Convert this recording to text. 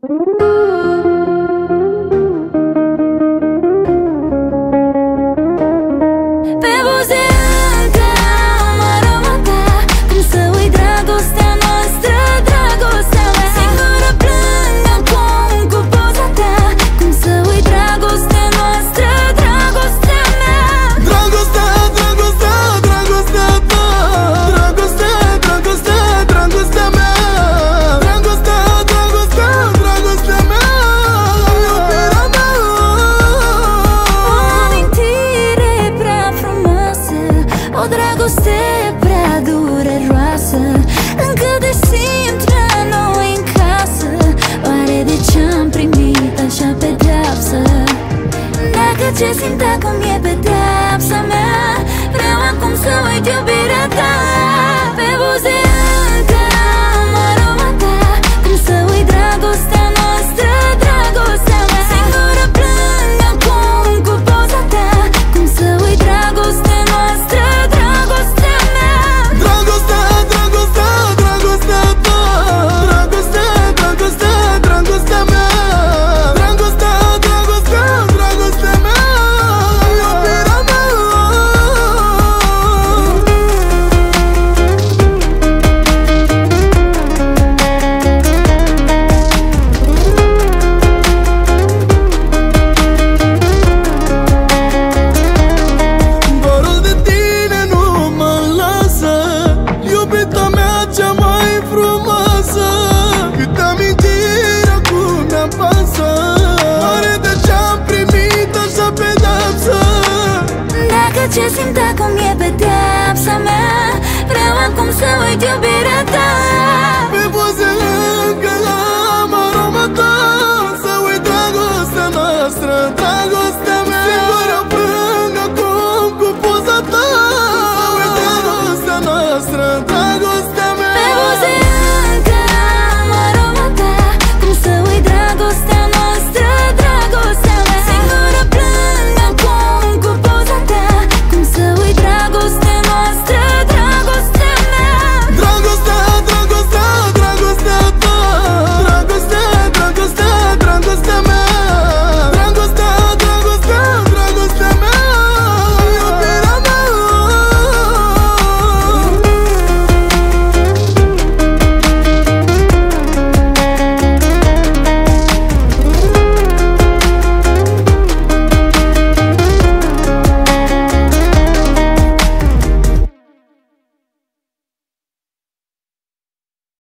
Pe buze încă am aroma ta. Cum să uit dragostea noastră, dragostea mea. Singură plâng acum cu poza ta. Cum să uit dragostea noastră, dragostea mea. Dragostea, dragostea, dragostea ta. Dragostea, dragostea, dragostea mea. Dragostea, dragostea, dragostea mea. Iubirea mea. O amintire prea frumoasă, o dragoste prea dureroasă. Încă de simt la noi în casă. Oare de ce-am primit așa pedeapsă? Dacă ce simt acum e pedeapsa mea, vreau acum să uit iubirea ta.